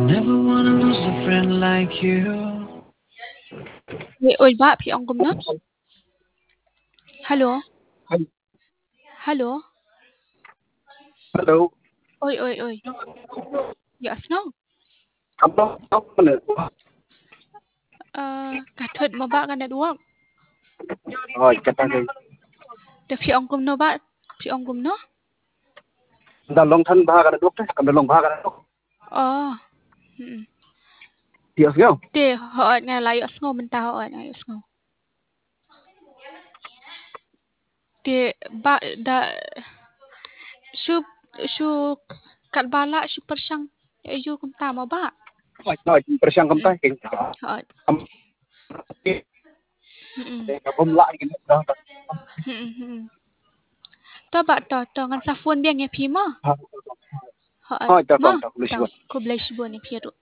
Never wanna lose a friend like you. Oi ba phi ong kum na? Hello. Hello. Hello. Oi. Yes no. Kamu mana? Ka thut mo ba ka network? Oh, kata ke. The phi ong kum no ba? Phi ong kum no? Da long than baha kana dokte, kam long baha kana dok. Oh. Tios gao. Te ho nga layo sngo menta ho nga sngo. Te ba da shu kat bala shu persang ayu kum ta mo ba? Noi, persiang kam tai king. Ho. Kam kabum la king dah. To ba to ngan sa phone dia nge phi mo? Ho. Hai ta Ma. kam ta Ta lusiwan. ko blai shi bo ne phi ru.